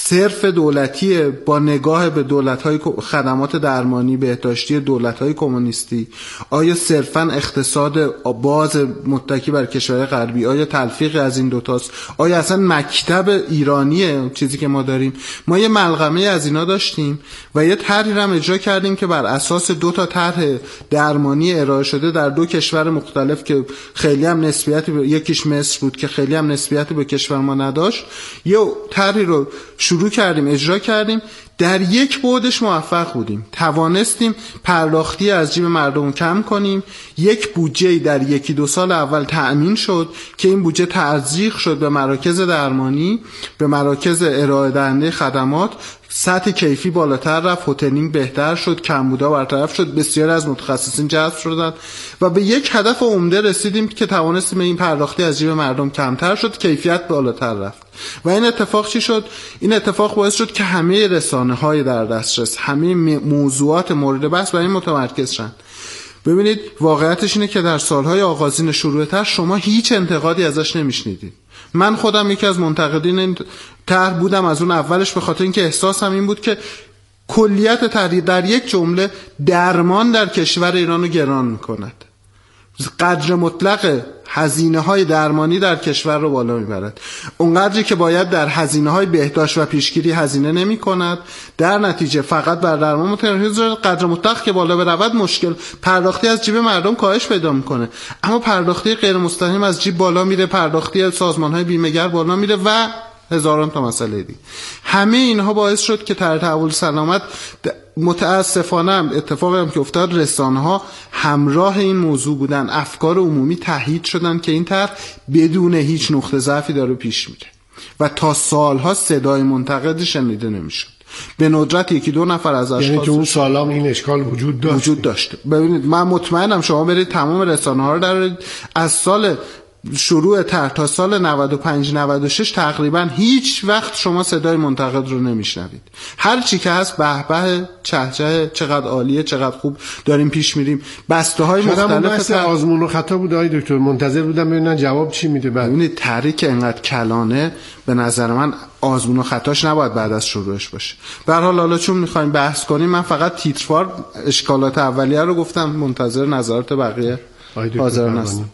صرف دولتی با نگاه به دولت‌های خدمات درمانی بهداشتی دولت‌های کمونیستی؟ آیا صرفاً اقتصاد باز متکی بر کشورهای غربی؟ آیا تلفیقی از این دوتاست؟ آیا اصلا مکتب ایرانیه چیزی که ما داریم؟ ما یه ملغمه از اینا داشتیم و یه طرحی هم اجرا کردیم که بر اساس 2 تا طرح درمانی ارائه شده در 2 کشور مختلف که خیلی هم نسبیتی یکیش مصر بود که خیلی هم نسبیتی به کشور ما نداشت، یه طرحی رو شروع کردیم اجرا کردیم. در یک بعدش موفق بودیم، توانستیم پرداختی از جیب مردم کم کنیم. یک بودجه در 1-2 سال اول تأمین شد که این بودجه تزریق شد به مراکز درمانی، به مراکز ارائه دهنده خدمات. سطح کیفی بالاتر رفت، هتلینگ بهتر شد، کمبودا برطرف شد، بسیاری از متخصصین جذب شدند و به یک هدف عمده رسیدیم که توانستیم این پرداختی از جیب مردم کمتر شد، کیفیت بالاتر رفت. و این اتفاق چی شد؟ این اتفاق باعث شد که همه رسانه‌های در دسترس، همه موضوعات مورد بحث برای این متمرکز شدن. ببینید واقعیتش اینه که در سالهای آغازین شروع طرح شما هیچ انتقادی ازش نمیشنیدید. من خودم یکی از منتقدین این طرح بودم از اون اولش، به خاطر اینکه احساسم این بود که کلیت طرح در یک جمله درمان در کشور ایران رو گران میکند، قدر مطلق هزینه‌های درمانی در کشور رو بالا میبرد، اونقدری که باید در هزینه‌های بهداشت و پیشگیری هزینه نمی‌کند، در نتیجه فقط بر درمان متمرکز، قدر مطلق که بالا برود مشکل پرداختی از جیب مردم کاهش پیدا میکنه، اما پرداختی غیر مستقیم از جیب بالا میره، پرداختی سازمان‌های بیمه‌گر بالا میره و هزاران تا مسئله دیگه. همه اینها باعث شد که طرح تحول سلامت متاسفانه اتفاقی هم که افتاد، رسانه‌ها همراه این موضوع بودن، افکار عمومی تایید شدن که این طرح بدون هیچ نقطه ضعفی داره پیش میره و تا سالها صدای منتقد شنیده نمیشد. به ندرت 1-2 نفر از اشخاص، یعنی تو اون سالام این اشکال وجود داشت. ببینید من مطمئنم شما برید تمام رسانه‌ها رو در از سال شروع طرح تا سال 95-96 تقریبا هیچ وقت شما صدای منتقد رو نمیشنوید. هر چی که هست به به چهچه، چقدر عالیه، چقدر خوب داریم پیش میریم. بسته های مختلف آزمون و خطا بود آقای دکتر، منتظر بودم ببینن جواب چی میده. ببینید طرحی که انقدر کلانه به نظر من آزمون و خطاش نباید بعد از شروعش باشه. به هر حال حالا چون میخوایم بحث کنیم، من فقط تیتروار اشکالات اولیه رو گفتم، منتظر نظرات بقیه حاضر هستم.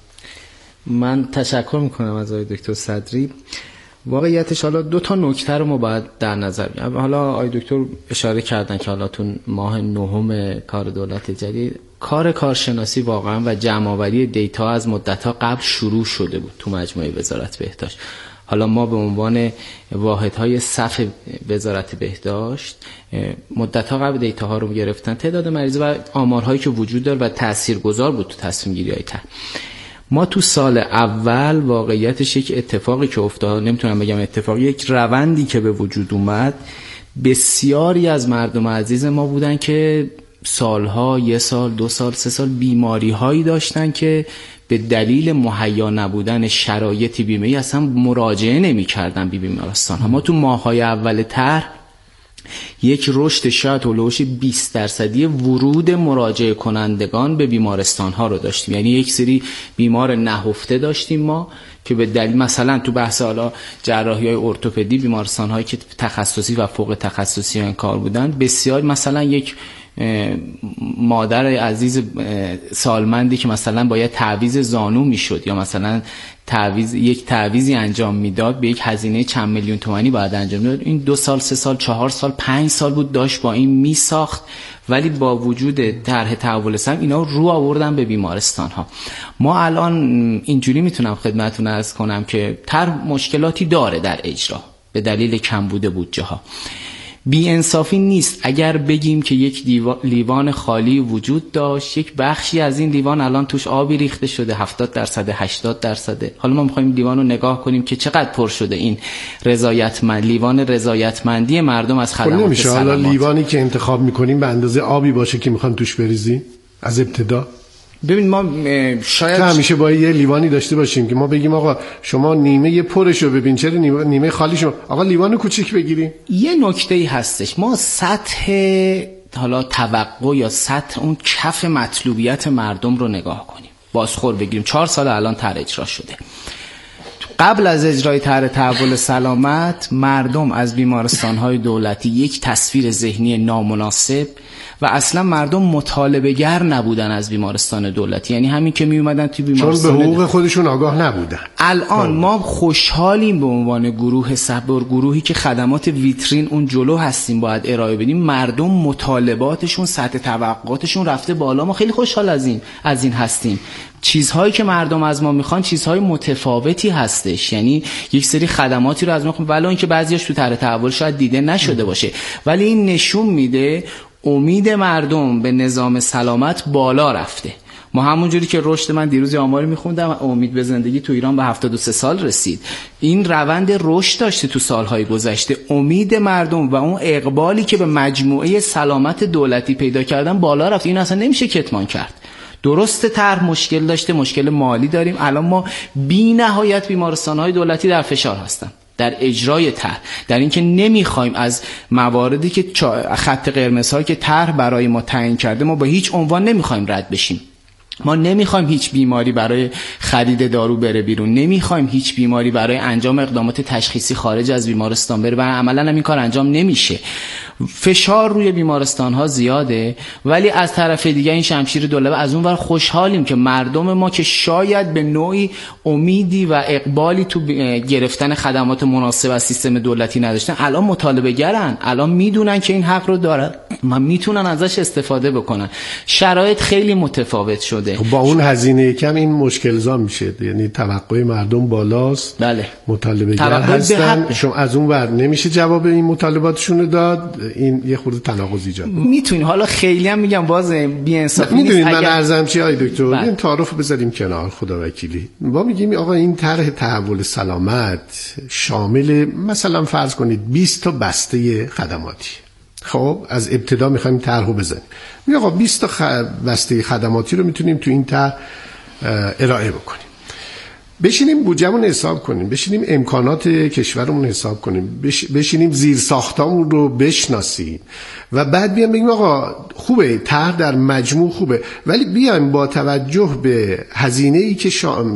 من تشکر میکنم از آقای دکتر صدری. واقعیتش حالا 2 تا نکته رو ما باید در نظر بگیریم. حالا آقای دکتر اشاره کردن که حالا تو ماه 9 کار دولت جدید کار کارشناسی واقعا و جمع‌آوری دیتا از مدت‌ها قبل شروع شده بود تو مجموعه وزارت بهداشت. حالا ما به عنوان واحدهای صف وزارت بهداشت مدت‌ها قبل دیتاها رو گرفتن، تعداد مریض و آمارهایی که وجود داره و تاثیرگذار بود تو تصمیم گیری‌های طرح. ما تو سال اول واقعیتش یک اتفاقی که افتاد، نمیتونم بگم اتفاقی، یک روندی که به وجود اومد، بسیاری از مردم عزیز ما بودن که سالها، 1 سال، 2 سال، 3 سال بیماری هایی داشتن که به دلیل مهیا نبودن شرایط بیمه‌ای اصلا مراجعه نمی کردن به بیمارستان ها. ما تو ماه‌های اول طرح یک رشد شاید هولوش 20% ورود مراجعه کنندگان به بیمارستان ها رو داشتیم. یعنی یک سری بیمار نهفته داشتیم ما که به دلیل مثلا تو بحث حالا جراحی های ارتوپدی، بیمارستان هایی که تخصصی و فوق تخصصی این کار بودن، بسیار مثلا یک مادر عزیز سالمندی که مثلا باید تعویض زانو میشد یا مثلا یک تعویضی انجام میداد به یک هزینه چند میلیون تومانی باید انجام میداد، این 2 سال، 3 سال، 4 سال، 5 سال بود داشت با این میساخت، ولی با وجود طرح تحول سلامت اینا رو آوردن به بیمارستان ها. ما الان اینجوری میتونم خدمتتون عرض کنم که طرح مشکلاتی داره در اجرا به دلیل کمبود بودجه ها. بی انصافی نیست اگر بگیم که یک لیوان خالی وجود داشت، یک بخشی از این لیوان الان توش آبی ریخته شده 70%، 80%. حالا ما میخوایم لیوان رو نگاه کنیم که چقدر پر شده. این لیوان رضایتمندی مردم از خدمات نمیشه سلامت. حالا لیوانی که انتخاب میکنیم به اندازه آبی باشه که میخوام توش بریزی از ابتدا. ببین ما شاید همیشه باید یه لیوانی داشته باشیم که ما بگیم آقا شما نیمه پرشو ببین، چرا نیمه خالیشو، آقا لیوان کوچیک بگیریم. یه نکته‌ای هستش، ما سطح حالا توقع یا سطح اون کف مطلوبیت مردم رو نگاه کنیم، بازخور بگیریم. 4 سال الان طرح اجرا شده. قبل از اجرای طرح تحول سلامت مردم از بیمارستان‌های دولتی یک تصویر ذهنی نامناسب و اصلا مردم مطالبه گر نبودن از بیمارستان دولتی، یعنی همین که می اومدن توی بیمارستان چون به حقوق خودشون آگاه نبودن. الان ما خوشحالیم به عنوان گروه صبر، گروهی که خدمات ویترین اون جلو هستیم باید ارائه بدیم، مردم مطالباتشون سطح توقعاتشون رفته بالا، ما خیلی خوشحال از این هستیم. چیزهایی که مردم از ما میخوان چیزهای متفاوتی هستش، یعنی یک سری خدماتی رو از ما میخوان ولو اینکه بعضیاش تو طرح تحول شاید دیده نشده باشه، ولی این نشون میده امید مردم به نظام سلامت بالا رفته. ما همونجوری که رشد، من دیروز آماری میخوندم، امید به زندگی تو ایران به 73 سال رسید. این روند رشد داشته تو سالهای گذشته. امید مردم و اون اقبالی که به مجموعه سلامت دولتی پیدا کردن بالا رفت. این اصلا نمیشه کتمان کرد. درسته طرح مشکل داشته، مشکل مالی داریم. الان ما بی نهایت بیمارستان‌های دولتی در فشار هستن در اجرای طرح، در اینکه نمیخوایم از مواردی که خط قرمزهایی که طرح برای ما تعیین کرده ما به هیچ عنوان نمیخوایم رد بشیم. ما نمیخوایم هیچ بیماری برای خرید دارو بره بیرون، نمیخوایم هیچ بیماری برای انجام اقدامات تشخیصی خارج از بیمارستان بره و عملا هم این کار انجام نمیشه. فشار روی بیمارستان ها زیاده، ولی از طرف دیگه این شمشیر دولبه از اون ور خوشحالیم که مردم ما که شاید به نوعی امیدی و اقبالی تو گرفتن خدمات مناسب از سیستم دولتی نداشتن، الان مطالبه گرن، الان میدونن که این حق رو دارن و میتونن ازش استفاده بکنن. شرایط خیلی متفاوت شده. با اون هزینه کم این مشکل زا میشه، یعنی توقع مردم بالاست. بله. مطالبه گر هستن، شما از اون ور نمیشه جواب این مطالباتشون رو داد، این یه خورده تناقض ایجاد میتونی. حالا خیلی هم میگم باز بی انصافی نیست. میدونید من عرضم چی آقای دکتر، این تعارف بذاریم کنار، خدا وکیلی. ما میگیم آقا این طرح تحول سلامت شامل مثلا فرض کنید 20 تا بسته خدماتی. خب از ابتدا میخوایم طرحو بزنیم. میگه آقا 20 تا بسته خدماتی رو میتونیم تو این طرح ارائه بکنیم. بشینیم بودجه‌مون حساب کنیم، بشینیم امکانات کشورمون حساب کنیم، بشینیم زیر ساختامون رو بشناسیم و بعد بیام بگیم آقا خوبه طرح در مجموع خوبه، ولی بیایم با توجه به هزینه‌ای که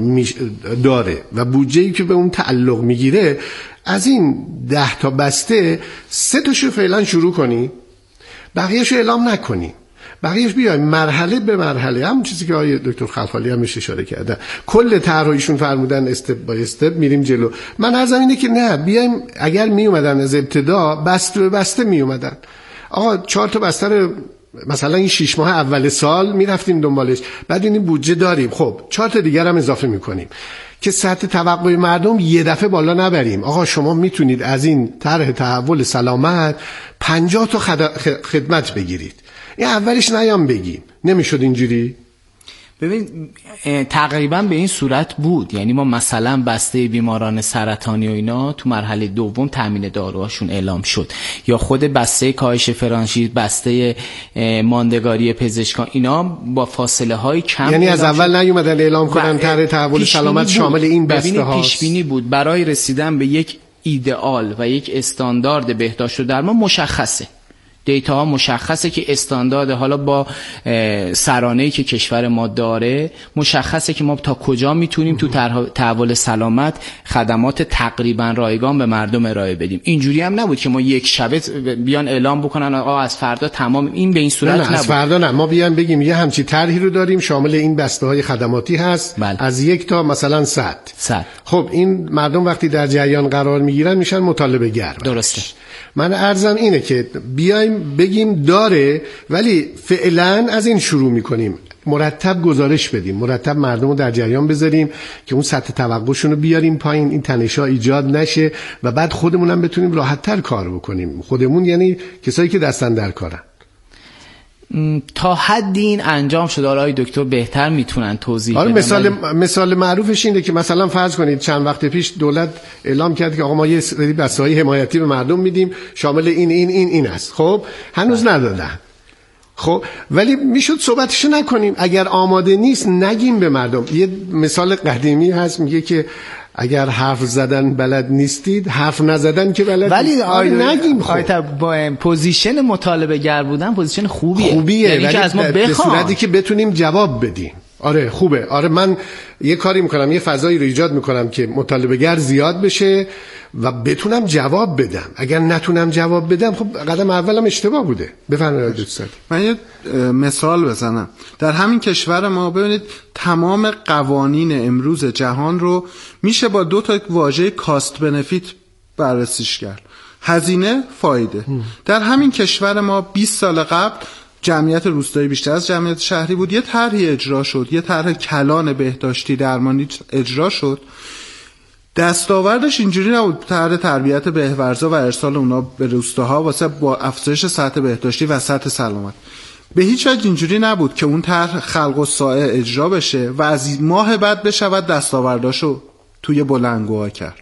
داره و بودجه‌ای که به اون تعلق میگیره از این 10 تا بسته 3 تاشو فعلا شروع کنیم، بقیه‌شو اعلام نکنیم، بقیه‌اش بیایم مرحله به مرحله، همون چیزی که آقای دکتر خلخالی هم اشاره کردن، کل طرحشون فرمودن استپ بای استپ میریم جلو. من عرضم اینه که نه، بیایم اگر می اومدن از ابتدا بسته به بسته می اومدن، آقا 4 تا بسته رو مثلا این 6 ماه اول سال میرفتیم دنبالش، بعد این بودجه داریم، خب 4 تا دیگر هم اضافه میکنیم که سطح توقع مردم یه دفعه بالا نبریم. آقا شما میتونید از این طرح تحول سلامت 50 تا خدمت بگیرید، این اولش نیام بگیم. نمیشد اینجوری؟ ببین تقریبا به این صورت بود، یعنی ما مثلا بسته بیماران سرطانی و اینا تو مرحله دوم تامین داروهاشون اعلام شد، یا خود بسته کاهش فرانشیز، بسته ماندگاری پزشکان، اینا با فاصله های کم، یعنی از اول نیومدن اعلام کنن طرح تحول سلامت شامل این بسته ها. پیش بینی بود برای رسیدن به یک ایدئال و یک استاندارد بهداشت و درمان مشخصه. دیتا ها مشخصه که استاندارد، حالا با سرانه‌ای که کشور ما داره مشخصه که ما تا کجا میتونیم تو تحول سلامت خدمات تقریبا رایگان به مردم ارائه بدیم. اینجوری هم نبود که ما یک شبه بیان اعلام بکنن آقا از فردا تمام، این به این صورت نبود. از فردا نه، ما بیان بگیم یه همچی طرحی رو داریم شامل این بسته های خدماتی هست. بله. از 1 تا مثلا 100. خب این مردم وقتی در جریان قرار میگیرن میشن مطالبه گر. درسته. من عرضم اینه که بیایم بگیم داره، ولی فعلا از این شروع میکنیم، مرتب گزارش بدیم، مرتب مردم رو در جریان بذاریم که اون سطح توقعشون رو بیاریم پایین، این تنش‌ها ایجاد نشه و بعد خودمون هم بتونیم راحت‌تر کار بکنیم. خودمون یعنی کسایی که دستن در کارن. تا حدی این انجام شده، آقای دکتر بهتر میتونن توضیح بدن. مثال معروفش اینه که مثلا فرض کنید چند وقت پیش دولت اعلام کرد که آقا ما یه سری بسته‌های حمایتی به مردم میدیم شامل این است. خب هنوز ندادن. خب ولی میشد صحبتشو نکنیم، اگر آماده نیست نگیم به مردم. یه مثال قدیمی هست میگه که اگر حرف زدن بلد نیستید، حرف نزدن که بلد ولی نگیم. خب با پوزیشن مطالبه گر بودن پوزیشن خوبیه یعنی که از ما به صورتی که بتونیم جواب بدیم. آره خوبه. آره من یه کاری میکنم، یه فضایی رو ایجاد میکنم که مطالبه گر زیاد بشه و بتونم جواب بدم. اگر نتونم جواب بدم خب قدم اولم اشتباه بوده. بفرمایید دوستان. من یه مثال بزنم. در همین کشور ما ببینید تمام قوانین امروز جهان رو میشه با 2 تا واژه کاست بنفیت بررسیش کرد. هزینه، فایده. در همین کشور ما 20 سال قبل جمعیت روستایی بیشتر از جمعیت شهری بود. یه طرحی اجرا شد، یه طرح کلان بهداشتی درمانی اجرا شد. دستاوردش اینجوری نبود طرح تربیت بهورزا و ارسال اونا به روستاها واسه با افزایش سطح بهداشتی و سطح سلامت. به هیچ وجه اینجوری نبود که اون طرح خلق الساعه اجرا بشه و از ماه بعد بشود دستاورداشو توی بلندگوها کرد.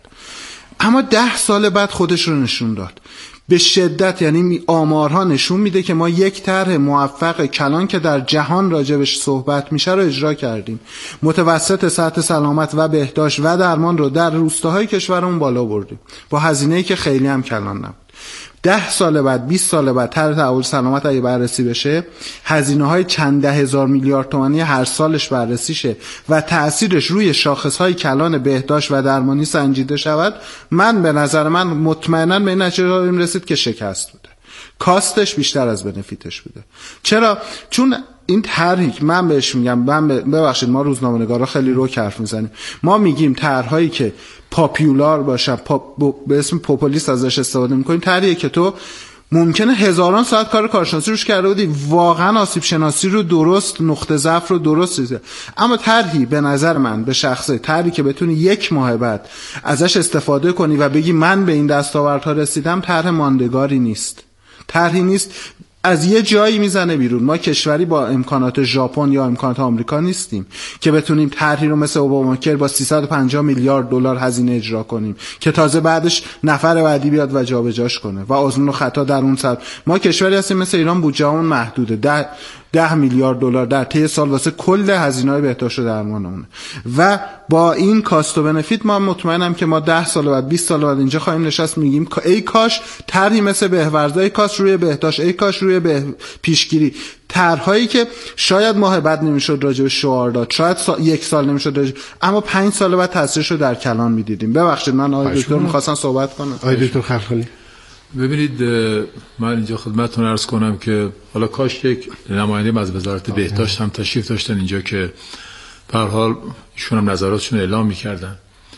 اما 10 سال بعد خودش رو نشون داد به شدت. یعنی آمارها نشون میده که ما یک طرح موفق کلان که در جهان راجبش صحبت میشه رو اجرا کردیم. متوسط سطح سلامت و بهداشت و درمان رو در روستاهای کشورمون بالا بردیم با هزینه‌ای که خیلی هم کلان نبود. 10 سال بعد 20 سال بعد طرح تحول سلامت اگه بررسی بشه، هزینه‌های چند ده هزار میلیارد تومانی هر سالش بررسی شه و تأثیرش روی شاخص‌های کلان بهداشت و درمانی سنجیده شود، من به نظر من مطمئناً به این نتیجه رسید که شکست بوده. کاستش بیشتر از بنفیتش بوده. چرا؟ چون این طرحی من بهش میگم، ببخشید ما روزنامه‌نگارا خیلی رو حرف میزنیم، ما میگیم طرح‌هایی که پاپولار باشن، به اسم پوپولیست ازش استفاده میکنیم، طرحیه که تو ممکنه هزاران ساعت کارشناسی روش کرده بودی، واقعا آسیب شناسی رو درست، نقطه ضعف رو درست ریزه. اما طرحی به نظر من به شخصه طرحی که بتونی 1 ماه بعد ازش استفاده کنی و بگی من به این دستاوردها رسیدم، طرح ماندگاری نیست. طرحی نیست، از یه جایی میزنه بیرون. ما کشوری با امکانات ژاپن یا امکانات آمریکا نیستیم که بتونیم طرحی رو مثل اوباماکر با 350 میلیارد دلار هزینه اجرا کنیم که تازه بعدش نفر بعدی بیاد و جابجاش کنه و آزمون و خطا در اون سر. ما کشوری هستیم مثل ایران بودجه‌مون محدوده، 10 میلیارد دلار در طی سال واسه کل هزینه‌های بهداشت و درمانمونه و با این کاست و بنفیت ما مطمئنم که ما 10 سال بعد 20 سال بعد اینجا خواهیم نشست میگیم ای کاش طرحی مثل بهورزا، ای کاش روی بهداشت، ای کاش روی پیشگیری، طرح‌هایی که شاید ماه بعد نمیشد راجع به شعار داد، شاید 1 سال نمیشد راجع، اما 5 سال بعد تاثیرش رو در کلان میدیدیم. ببخشید من آقای دکتر می‌خواستم صحبت کنم. آقای دکتر خلخالی. ببینید من اینجا خدمتتون عرض کنم که حالا کاش یک نماینده از وزارت بهداشت هم تشریف داشتن اینجا که به هر حال ایشون هم نظراتشون اعلام می‌کردن.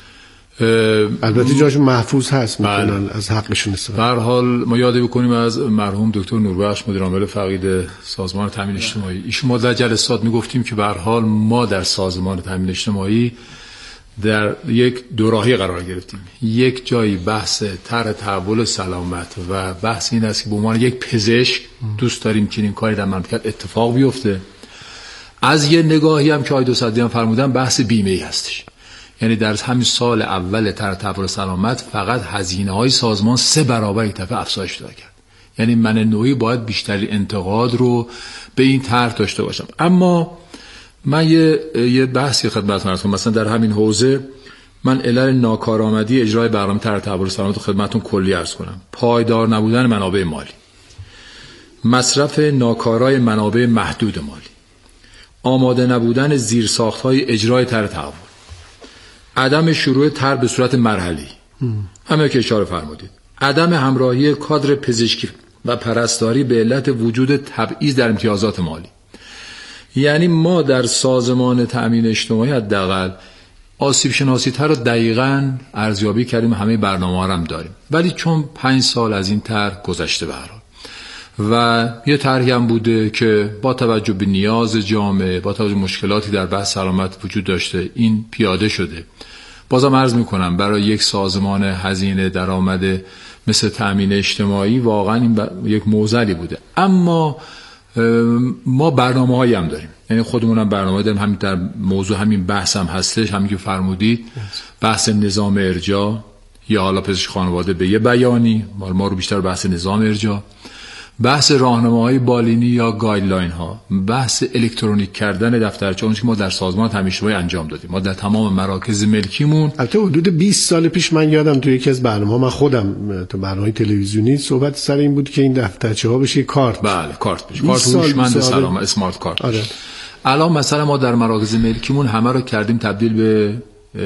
البته جاشون محفوظ هست، میتونن از حقشون استفاده. به هر حال ما یاد بکنیم از مرحوم دکتر نوربخش مدیر عامل فقید سازمان تامین اجتماعی. ایشون ما در جلسات میگفتیم که به هر حال ما در سازمان تامین اجتماعی در یک دوراهی قرار گرفتیم. یک جایی بحث طرح تحول سلامت و بحث این است که به عنوان یک پزشک دوست داریم که این کاری در مملکت اتفاق بیفته. از یه نگاهی هم که آقای دوصدی هم فرمودن بحث بیمه‌ای هستش. یعنی در همین سال اول طرح تحول سلامت فقط هزینه‌های سازمان 3 برابر یک دفعه افزایش پیدا کرد. یعنی من نوعی باید بیشتری انتقاد رو به این طرح داشته باشم. اما من یه بحثی خدمتتون عرض کنم. مثلا در همین حوزه من علل ناکارآمدی اجرای برنامه طرح تحول سلامت رو خدمتتون کلی عرض کنم. پایدار نبودن منابع مالی، مصرف ناکارای منابع محدود مالی، آماده نبودن زیرساخت‌های اجرای طرح تحول، عدم شروع طرح به صورت مرحله‌ای، همه که اشاره فرمودید، عدم همراهی کادر پزشکی و پرستاری به علت وجود تبعیض در امتیازات مالی. یعنی ما در سازمان تأمین اجتماعی حداقل آسیب شناسی تر رو دقیقاً ارزیابی کردیم، همه برنامه‌ها هم داریم، ولی چون 5 سال از این طرح گذشته به هر حال و یه طرحی هم بوده که با توجه به نیاز جامعه، با توجه به مشکلاتی در بحث سلامت وجود داشته، این پیاده شده. بازم عرض میکنم برای یک سازمان هزینه درآمد مثل تأمین اجتماعی واقعا این یک معضلی بوده. اما ما برنامه‌هایی هم داریم، یعنی خودمون هم برنامه داریم. همین در موضوع همین بحث هم هستش، همین که فرمودید، بحث نظام ارجاع یا حالا پزشک خانواده به یه بیانی، ما رو بیشتر بحث نظام ارجاع، بحث راهنماهای بالینی یا گایدلاین ها، بحث الکترونیک کردن دفترچه، اون که ما در سازمان تامین اجتماعی انجام دادیم. ما در تمام مراکز ملکیمون، البته حدود 20 سال پیش من یادم تو یکی از برنامه‌ها، من خودم تو برنامه تلویزیونی صحبت سر این بود که این دفترچه ها بشه کارت. بله، کارت بشه، کارت هوشمند سلامت، اسمارت کارت. آره. الان مثلا ما در مراکز ملکیمون همه رو کردیم تبدیل به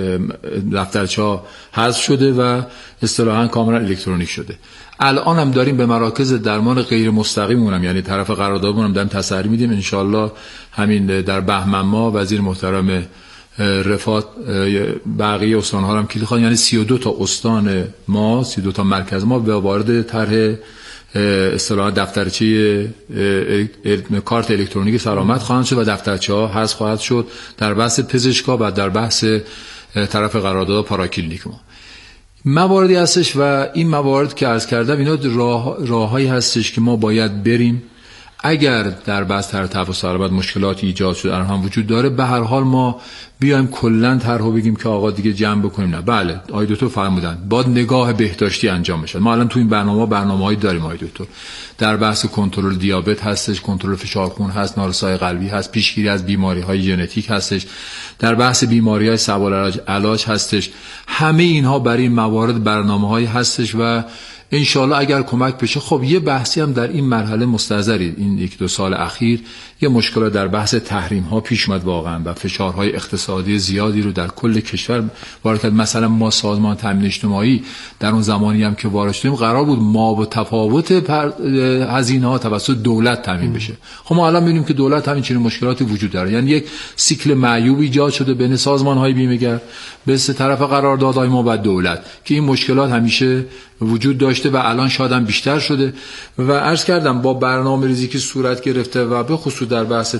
دفترچه‌ها حذف شده و اصطلاحاً کاملا الکترونیک شده. الان هم داریم به مراکز درمان غیر مستقیممون هم، یعنی طرف قراردادمون هم داریم تسری میدیم. انشالله همین در بهمن ماه وزیر محترم رفات بقیه استان‌ها هم کلید خواهند، یعنی 32 تا استان ما، 32 تا مرکز ما به وارد طرح اصطلاحاً دفترچه کارت الکترونیک سلامت خواهند شد و دفترچه‌ها حذف خواهد شد در بحث پزشکا و در بحث طرف قرارداد پاراکلینیک ما. مواردی هستش و این موارد که عرض کردم اینا راههایی هستش که ما باید بریم. اگر در بحث طرح تحفظ سلامت مشکلاتی ایجاد شده هم وجود داره، به هر حال ما بیایم کلا طرحو بگیم که آقا دیگه جمع بکنیم. نه، بله آقای دکتر فرمودن باید نگاه بهداشتی انجام بشه. ما الان تو این برنامه‌هایی داریم آقای دکتر، در بحث کنترل دیابت هستش، کنترل فشار خون هست، نارسایی قلبی هست، پیشگیری از بیماری‌های ژنتیک هستش، در بحث بیماری‌های سبال علاج هستش. همه اینها برای این موارد برنامه‌هایی هستش و انشالله اگر کمک بشه. خب یه بحثی هم در این مرحله مستحضرید، این 1-2 سال اخیر یه مشکل در بحث تحریم ها پیش اومد واقعا و فشارهای اقتصادی زیادی رو در کل کشور وارد کرد. مثلا ما سازمان تامین اجتماعی در اون زمانی هم که وارد شدیم قرار بود ما با تفاوت هزینه ها توسط دولت تامین بشه. خب ما الان می‌بینیم که دولت همین چنین مشکلاتی وجود داره، یعنی یک سیکل معیوب ایجاد شده بین سازمان‌های بیمه‌گر به طرف قراردادهای ما و دولت که این مشکلات همیشه وجود داشته و الان شاید هم بیشتر شده. و عرض کردم با برنامه‌ریزی که صورت گرفته و به خصوص در بحث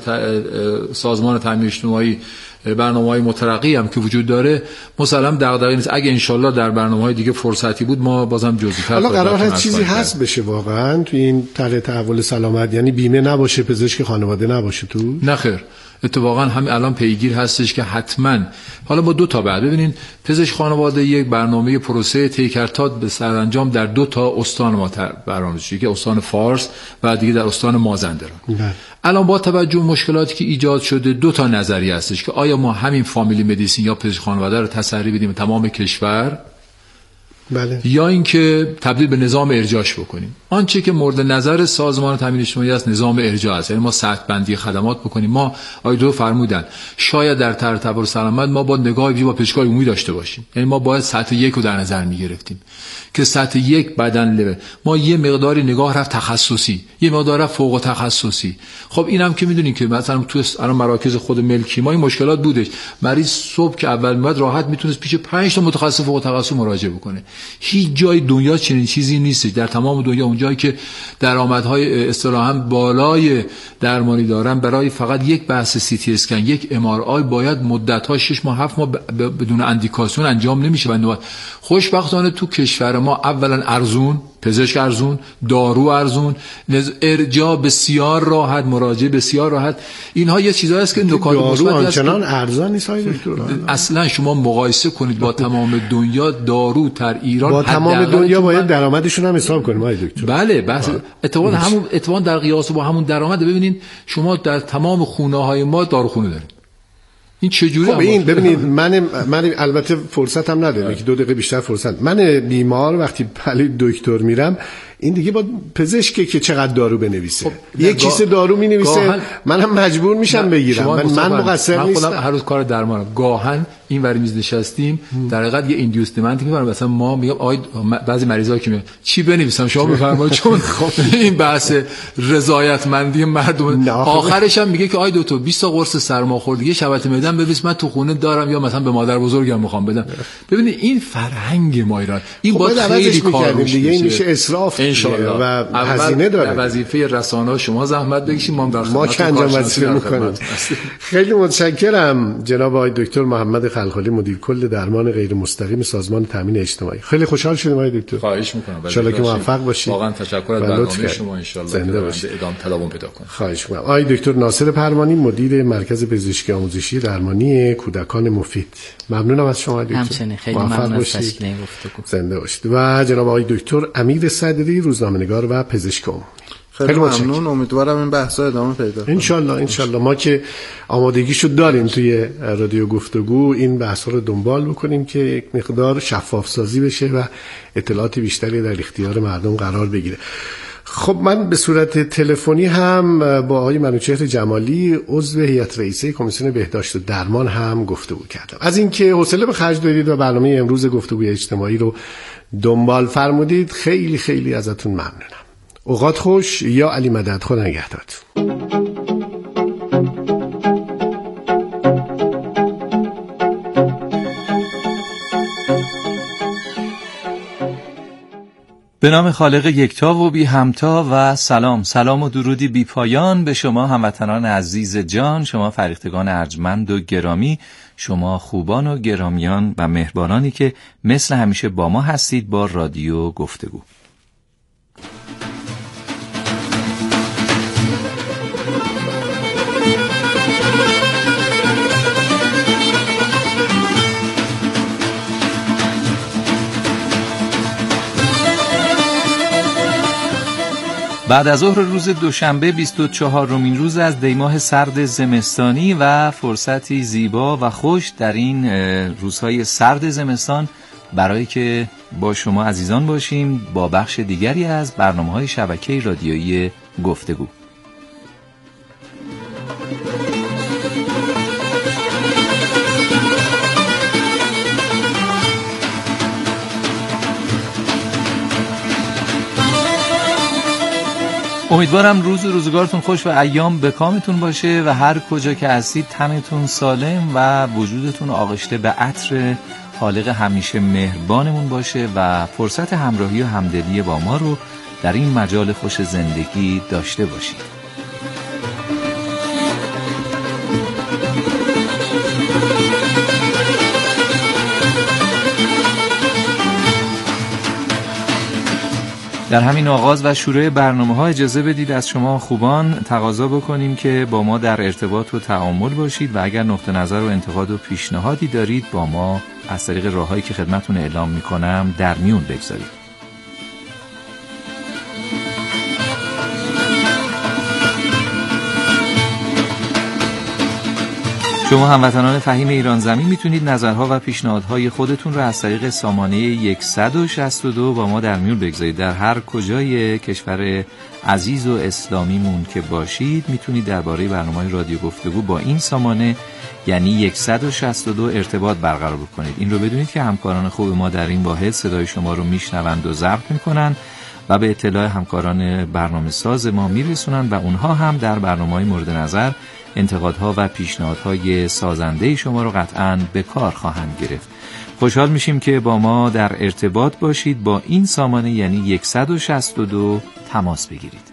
سازمان تامین اجتماعی برنامه‌های مترقی هم که وجود داره، مسلم دغدغه‌ای نیست. اگه انشالله در برنامه‌های دیگه فرصتی بود ما بازم جزئی‌تر حالا قرار هست چیزی هست بشه واقعا تو این طرح تحول سلامت، یعنی بیمه نباشه، پزشک خانواده نباشه تو؟ نه خیر، اتفاقا همین الان پیگیر هستش که حتما حالا ما 2 تا بعد ببینین پزشک خانواده یک برنامه پروسه تیکرتاد به سرانجام در 2 تا استان ما برنامه‌ریزی که استان فارس و دیگه در استان مازندران. الان با توجه به مشکلاتی که ایجاد شده 2 تا نظریه هستش که آیا ما همین فامیلی مدیسین یا پزشک خانواده رو تسری بدیم تمام کشور، بله، یا اینکه تبدیل به نظام ارجاعش بکنیم. آنچه که مورد نظر سازمان تامین اجتماعی است نظام ارجاع است، یعنی ما سطح بندی خدمات بکنیم. ما آیدو فرمودن شاید در طرح تحول سلامت ما با نگاهی با پزشکای عمومی داشته باشیم، یعنی ما باید سطح 1 رو در نظر می‌گرفتیم که سطح 1 بدن لول ما یه مقداری نگاه رفت تخصصی، یه مقدار رفت فوق تخصصی. خب اینم که میدونین که مثلا تو الان مراکز خود ملکی ما این مشکلات بودش، مریض صبح که اول میاد راحت میتونست پیش 5 تا متخصص فوق تخصص مراجعه بکنه. هیچ جای دنیا چنین چیزی نیست. در تمام دنیا اونجایی که درآمدهای اصطلاحاً بالای درمانی دارن برای فقط یک بحث سی تی اسکن، یک ام آر آی باید مدت‌ها 6 ماه 7 ماه بدون اندیکاسیون انجام نمیشه. و خوشبختانه تو کشور ما اولا ارزون، پزشک ارزون، دارو ارزون، ارجاع بسیار راحت، مراجعه بسیار راحت. اینها یه چیزایی است که نکات دارو آنچنان ارزان نیست های دکتر. اصلا شما مقایسه کنید با تمام دنیا، دارو در ایران با تمام دنیا باید درآمدشون هم حساب کنیم های دکتر. بله بحث اتفاقا در قیاس با همون درآمد ببینید شما در تمام خونه‌های ما داروخونه دارید. این چجوری؟ خب این ببینید من البته فرصت هم ندارم که 2 دقیقه بیشتر فرصت. من بیمار وقتی پلی دکتر میرم این دیگه با پزشکی که چقدر دارو بنویسه. خب یک کیسه دارو مینویسه منم مجبور میشم بگیرم. من مقصر نیستم. هر روز کار درمانم. گاهن این وری میز نشستیم در حقیقت یه ایندیوستمنت می‌کنم، مثلا ما میگم بعضی مریضا که چی بنویسم شما بفرمایید، چون این بحث رضایتمندی مردم آخرش هم میگه که آی دکتر 20 تا قرص سرماخوردگی شبت معده‌ام بنویس من تو خونه دارم یا مثلا به مادر بزرگم میخوام بدم. ببینید این فرهنگ ما ایران این باید خیلی کار دیگه این میشه اسراف و هزینه داره. وظیفه رسانه‌ها شما زحمت بکشید ما که انجام وظیفه میکنیم. خیلی متشکرم جناب آقای دکتر محمد خلخالی مدیر کل درمان غیر مستقیم سازمان تامین اجتماعی. خیلی خوشحال شدیم آقای دکتر. خواهش میکنم. ان شاء الله که موفق باشید. واقعا تشکر از برنامه شما. ان شاء الله که ادامه تداوم پیدا کنه. خواهش میکنم. آقای دکتر ناصر پروانی مدیر مرکز پزشکی آموزشی درمانی کودکان مفید. ممنونم از شما دکتر. همچنین خیلی ممنون از تشکیل گفتگو. زنده باشید. و جناب آقای دکتر امیر صدری روزنامه‌نگار و پزشک عمومی. خیلی ممنون. امیدوارم این بحث‌ها ادامه پیدا کنه. ان شاء الله ما که آمادگیشو داریم توی رادیو گفتگو این بحث‌ها رو دنبال بکنیم که یک مقدار شفاف سازی بشه و اطلاعات بیشتری در اختیار مردم قرار بگیره. خب من به صورت تلفنی هم با آقای منوچهر جمالی عضو هیئت رئیسه کمیسیون بهداشت و درمان هم گفتگو کردم. از اینکه حوصله به خرج دادید و برنامه امروز گفتگوی اجتماعی رو دنبال فرمودید خیلی خیلی ازتون ممنونم. اوقات خوش. یا علی مدد. خدا نگهدارتون. به نام خالق یکتا و بی همتا و سلام و درودی بی پایان به شما هموطنان عزیز جان، شما فرهیختگان ارجمند و گرامی، شما خوبان و گرامیان و مهربانانی که مثل همیشه با ما هستید با رادیو گفتگو. بعد از ظهر روز دوشنبه 24مین روز از دیماه سرد زمستانی و فرصتی زیبا و خوش در این روزهای سرد زمستان برای که با شما عزیزان باشیم با بخش دیگری از برنامه‌های شبکه رادیویی گفتگو. امیدوارم روزگارتون خوش و ایام به کامتون باشه و هر کجا که هستید تنتون سالم و وجودتون آغشته به عطر خالق همیشه مهربانمون باشه و فرصت همراهی و همدلی با ما رو در این مجال خوش زندگی داشته باشید. در همین آغاز و شروع برنامه‌ها اجازه بدید از شما خوبان تقاضا بکنیم که با ما در ارتباط و تعامل باشید و اگر نقطه نظر و انتقاد و پیشنهادی دارید با ما از طریق راههایی که خدمتتون اعلام می‌کنم در میون بگذارید. شما هموطنان فهیم ایران زمین میتونید نظرها و پیشنهادهای خودتون رو از طریق سامانه 162 با ما در میون بگذارید. در هر کجای کشور عزیز و اسلامیمون که باشید میتونید درباره برنامه‌های رادیو گفتگو با این سامانه یعنی 162 ارتباط برقرار بکنید. این رو بدونید که همکاران خوب ما در این واحد صدای شما رو میشنوند و ضبط میکنن و به اطلاع همکاران برنامه ساز ما میرسونن و اونها هم در برنامه‌های مورد نظر انتقادها و پیشنهادهای سازنده شما رو قطعاً به کار خواهند گرفت. خوشحال میشیم که با ما در ارتباط باشید، با این سامانه یعنی 162 تماس بگیرید.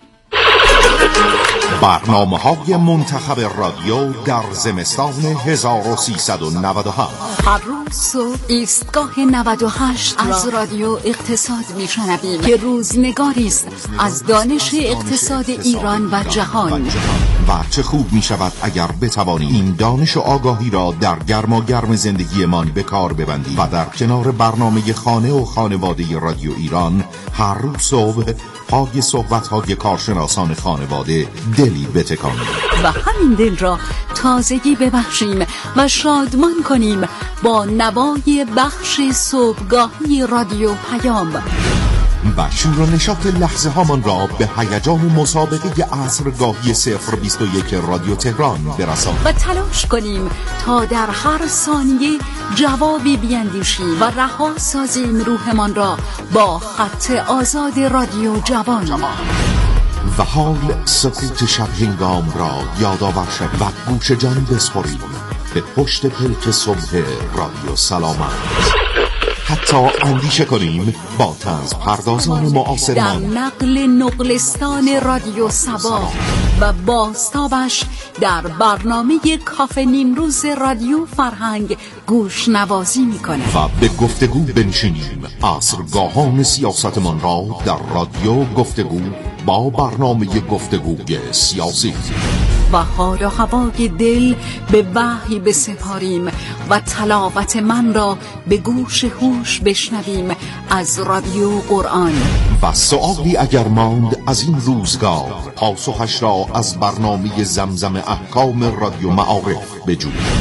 برنامه‌های منتخب رادیو در زمستان 1397. هر روز صبح ایستگاه 98 از رادیو اقتصاد میشنویم که روزنگاری است از دانش اقتصاد ایران و جهان. و چه خوب می شود اگر بتوانی این دانش و آگاهی را در گرماگرم زندگیمان به کار ببندی و در کنار برنامه خانه و خانواده رادیو ایران هر روز صبح پای صحبت‌های کارشناسان خانواده دلی بتکانیم و همین دل را تازگی ببخشیم و شادمان کنیم با نوای بخش صبحگاهی رادیو پیام و شور و نشاط لحظه هامان را به هیجان مسابقه عصرگاهی 021 رادیو تهران برسانیم و تلاش کنیم تا در هر ثانیه جوابی بیندیشیم و رها سازیم روحمان را با خط آزاد رادیو جوان و حال سکوت شب هنگام را یادآور شویم و گوش جان بسپاریم به پشت پلک صبح رادیو سلامت. حتی اندیشه کنیم با طنز پردازان معاصرمان در نقل نقلستان رادیو سبا و بازتابش در برنامه کافه نیمروز رادیو فرهنگ گوش نوازی میکنه و به گفتگو بنشینیم عصرگاهان سیاستمان را در رادیو گفتگو با برنامه گفتگوی سیاسی و حال و هوای دل به وحی بسپاریم و تلاوت من را به گوش هوش بشنویم از رادیو قرآن و سؤالی اگر ماند از این روزگار پاسخش را از برنامه زمزم احکام رادیو معارف بجوییم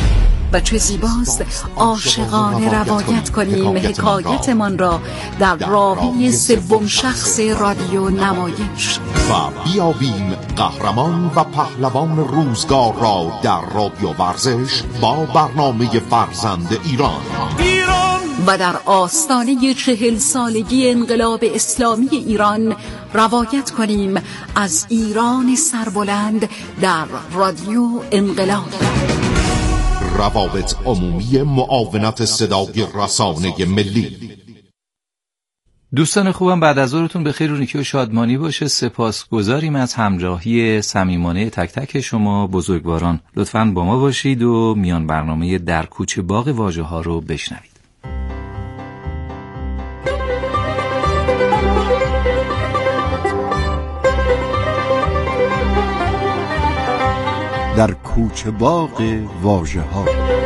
و چه زیباست عاشقانه روایت کنیم حکایتمان را در راوی سوم شخص رادیو نمایش و بیابیم قهرمان و پهلوان روزگار را در رادیو ورزش با برنامه فرزند ایران و در آستانه 40 سالگی انقلاب اسلامی ایران روایت کنیم از ایران سربلند در رادیو انقلاب. روابط عمومی معاونت صدای رسانه ملی. دوستان خوبم، بعد از ظهرتون بخیر و نیکی و شادمانی باشه. سپاسگزاریم از همراهی صمیمانه تک تک شما بزرگواران. لطفاً با ما باشید و میان برنامه در کوچه باغ واژه‌ها رو بشنوید. در کوچه باغ واژه‌ها.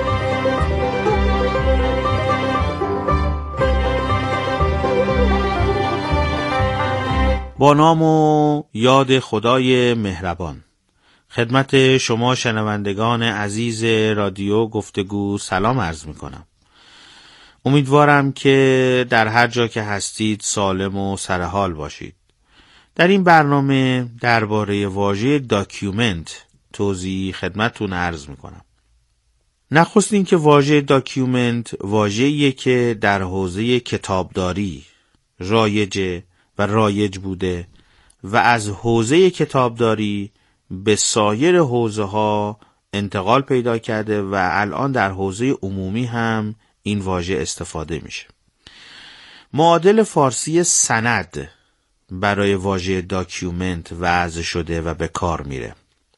با نام و یاد خدای مهربان خدمت شما شنوندگان عزیز رادیو گفتگو سلام عرض می کنم. امیدوارم که در هر جا که هستید سالم و سرحال باشید. در این برنامه درباره واژه داکیومنت توضیح خدمتتون عرض می کنم. نخست این که واژه داکیومنت واژه‌ایه که در حوزه کتابداری رایجه و رایج بوده و از حوزه کتابداری به سایر حوزه‌ها انتقال پیدا کرده و الان در حوزه عمومی هم این واژه استفاده میشه. معادل فارسی سند برای واژه داکیومنت وضع شده و به کار میره.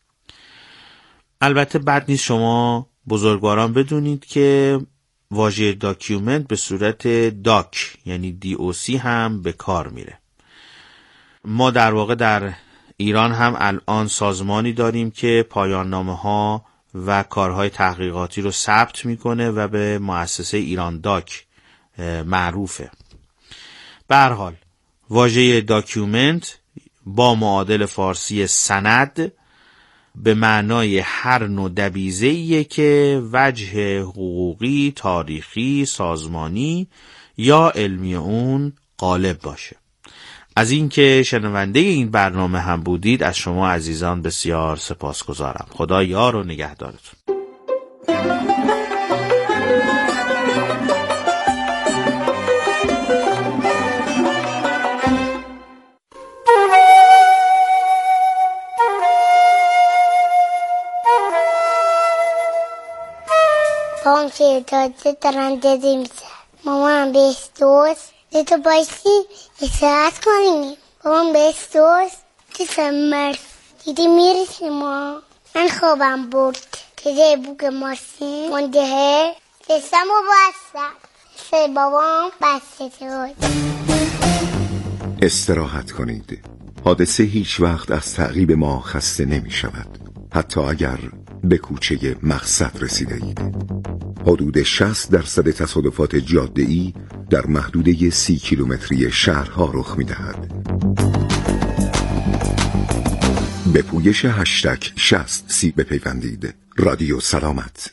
البته بد نیست شما بزرگواران بدونید که واژه داکیومنت به صورت داک یعنی DOC هم به کار میره. ما در واقع در ایران هم الان سازمانی داریم که پایان نامه ها و کارهای تحقیقاتی رو ثبت میکنه و به مؤسسه ایران داک معروفه. به هر حال واژه داکیومنت با معادل فارسی سند به معنای هر نوع دبیزه‌ایه که وجه حقوقی، تاریخی، سازمانی یا علمی اون غالب باشه. از اینکه شنونده این برنامه هم بودید از شما عزیزان بسیار سپاسگزارم. خدا یار و نگهدارتون. بابام شیرتازه دارن جدی میزن. مامان بهش دوست تو باشی استراحت کنیم. بابام بهش دوست تو سمرس دیدی میرسیم. من خوابم برد که بوگ ماشین منده دستم و بستم سه بابام بسته شد. استراحت کنید. حادثه هیچ وقت از تعقیب ما خسته نمی شود، حتی اگر به کوچه مقصد رسیده اید. حدود 60% تصادفات جاده‌ای در محدوده 30 کیلومتری شهرها رخ می‌دهد. به پویش هشتگ 60 بپیوندید. رادیو سلامت.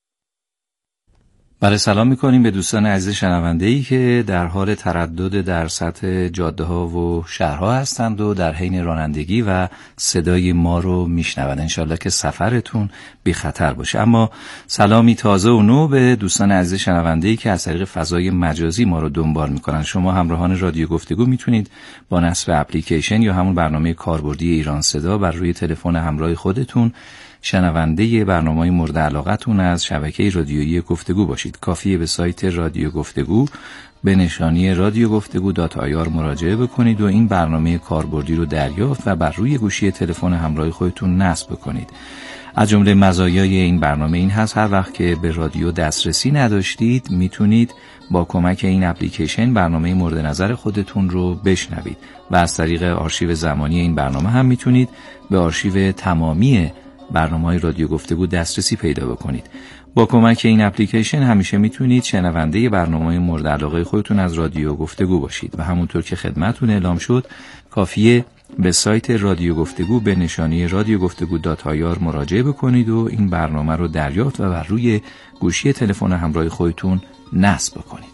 بله، سلام میکنیم به دوستان عزیز شنونده‌ای که در حال تردد در سطح جاده‌ها و شهرها هستند و در حین رانندگی و صدای ما رو میشنوند. انشالله که سفرتون بی خطر باشه. اما سلامی تازه و نو به دوستان عزیز شنونده‌ای که از طریق فضای مجازی ما رو دنبال میکنن. شما همراهان رادیو گفتگو میتونید با نصب اپلیکیشن یا همون برنامه کاربردی ایران صدا بر روی تلفن همراه خودتون شنونده برنامه‌های مورد علاقتون از شبکه رادیویی گفتگو باشید. کافیه به سایت رادیو گفتگو به نشانی radiogoftegu.ir مراجعه بکنید و این برنامه کاربردی رو دریافت و بر روی گوشی تلفن همراه خودتون نصب بکنید. از جمله مزایای این برنامه این هست هر وقت که به رادیو دسترسی نداشتید میتونید با کمک این اپلیکیشن برنامه مورد نظر خودتون رو بشنوید و از طریق آرشیو زمانی این برنامه هم میتونید به آرشیو تمامی برنامه‌های رادیو گفتگو دسترسی پیدا بکنید. با کمک این اپلیکیشن همیشه میتونید شنونده برنامه‌های مورد علاقه خودتون از رادیو گفتگو باشید و همونطور که خدمتتون اعلام شد کافیه به سایت رادیو گفتگو به نشانی radiogftego.ir مراجعه بکنید و این برنامه رو دریافت و بر روی گوشی تلفن همراه خودتون نصب بکنید.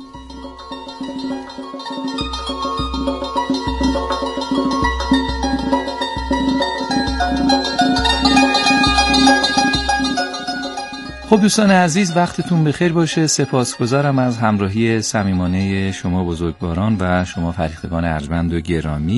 خب دوستان عزیز، وقتتون بخیر باشه. سپاسگزارم از همراهی صمیمانه شما بزرگواران و شما فرهیختگان ارجمند و گرامی.